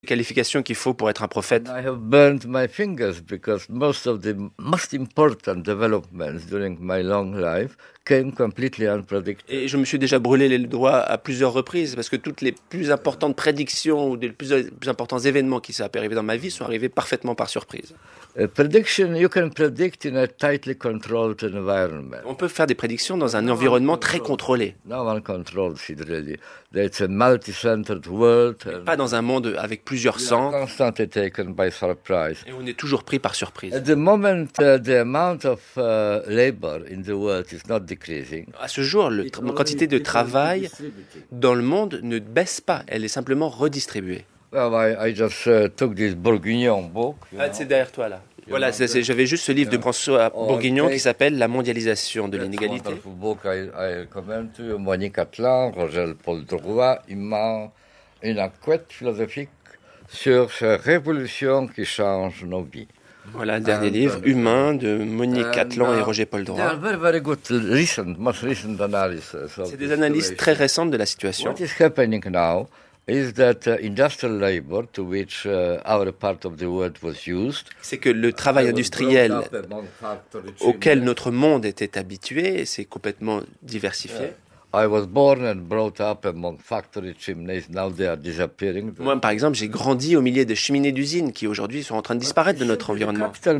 qualifications qu'il faut pour être un prophète. I have burned my fingers because most of the most important developments during my long life came completely unpredicted. Et je me suis déjà brûlé les doigts à plusieurs reprises parce que toutes les plus importantes prédictions ou les plus importants événements qui sont arrivés dans ma vie sont arrivés parfaitement par surprise. Prediction you can predict in a tightly controlled environment. On peut faire des prédictions dans un environnement très contrôlé. No one controls it really. It's a multi-centered world. Pas dans un monde avec plusieurs sens. Constantly taken by surprise. Et on est toujours pris par surprise. At the moment, the amount of labor in the world is not decreasing. À ce jour, la quantité de travail dans le monde ne baisse pas. Elle est simplement redistribuée. Well, I just took this Bourguignon book. C'est derrière toi là. Voilà, j'avais juste ce livre de François Bourguignon qui s'appelle La mondialisation de l'inégalité. Book I recommend to you. Monique Atlan, Roger Paul Drouin, une enquête philosophique sur cette révolution qui change nos vies. Voilà le dernier livre, Humain, de Monique Atlan et Roger Paul Drouin. Very good, most recent analysis. C'est des analyses très récentes de la situation. What is happening now is that industrial labor to which our part of the world was used. C'est que le travail industriel auquel notre monde était habitué s'est complètement diversifié. I was born and brought up among factory chimneys. Now they are disappearing. Moi, par exemple, j'ai grandi au milieu de cheminées d'usines qui aujourd'hui sont en train de disparaître de notre environnement. C'est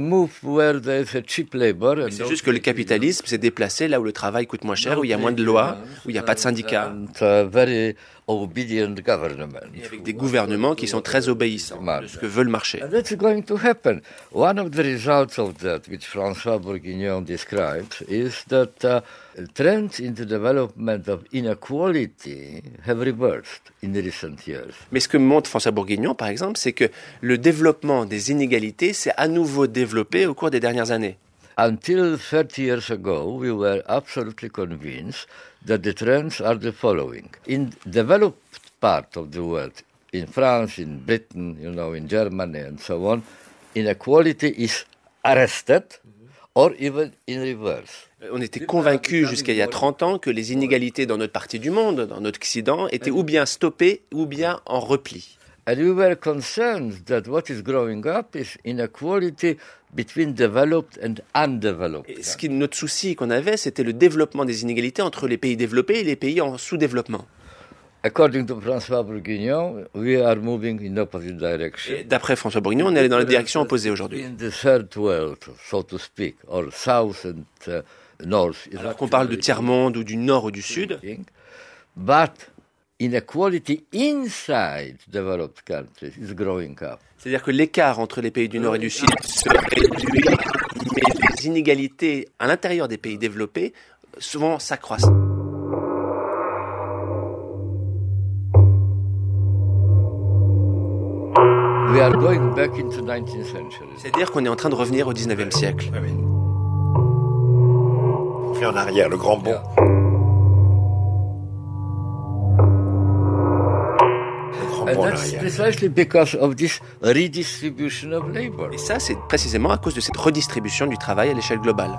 juste que le capitalisme s'est déplacé là où le travail coûte moins cher, où il y a moins de lois, où il n'y a pas de syndicats. Obedient government. Et avec des gouvernements qui sont très obéissants de ce que veut le marché. And that's going to happen. One of the results of that, which François Bourguignon describes, is that trends in the development of inequality have reversed in recent years. Mais ce que montre François Bourguignon, par exemple, c'est que le développement des inégalités s'est à nouveau développé au cours des dernières années. Until 30 years ago, we were absolutely convinced that the trends are the following. In developed part of the world, in France, in Britain, in Germany and so on, inequality is arrested or even in reverse. On était convaincus jusqu'à il y a 30 ans que les inégalités dans notre partie du monde, dans notre Occident, étaient ou bien stoppées ou bien en repli. And we were concerned that what is growing up is inequality between developed and undeveloped. Et notre souci qu'on avait, c'était le développement des inégalités entre les pays développés et les pays en sous-développement. According to François Bourguignon, we are moving in opposite direction. Et d'après François Bourguignon, on est allé dans la direction opposée aujourd'hui. In the third world, so to speak, or south and north. Alors qu'on parle de tiers-monde ou du nord ou du sud. But inequality inside developed countries is growing up. C'est-à-dire que l'écart entre les pays du Nord et du Sud se réduit, mais les inégalités à l'intérieur des pays développés souvent s'accroissent. We are going back into 19th century. C'est-à-dire qu'on est en train de revenir au 19e siècle. On fait en arrière, le grand bond. And that's precisely because of this redistribution of labor. Et ça, c'est précisément à cause de cette redistribution du travail à l'échelle globale.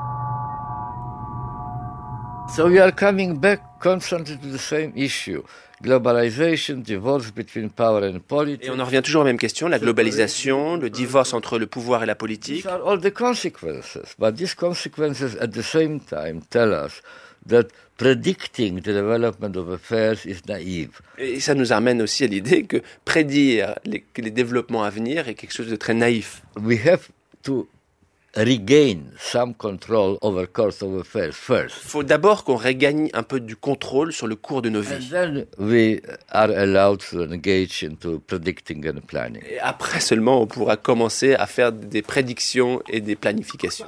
So we are coming back constantly to the same issue. Globalization, divorce between power and politics. Et on en revient toujours aux mêmes questions, la globalisation, le divorce entre le pouvoir et la politique. These are all the consequences. But these consequences at the same time tell us that predicting the development of affairs is naive. Et ça nous amène aussi à l'idée que prédire les développements à venir est quelque chose de très naïf. We have to regain some control over course of affairs first. Il faut d'abord qu'on regagne un peu du contrôle sur le cours de nos vies. And then we are allowed to engage into predicting and planning. Et après seulement, on pourra commencer à faire des prédictions et des planifications.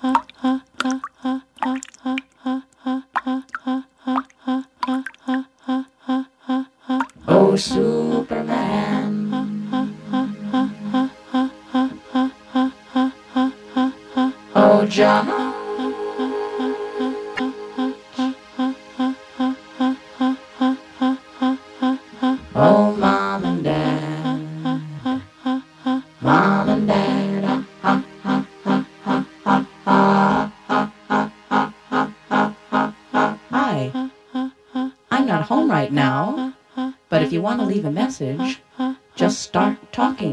Oh, Superman. Oh, John. Oh, Mom and Dad. Mom and Dad. Hi. I'm not home right now, but if you want to leave a message, just start talking.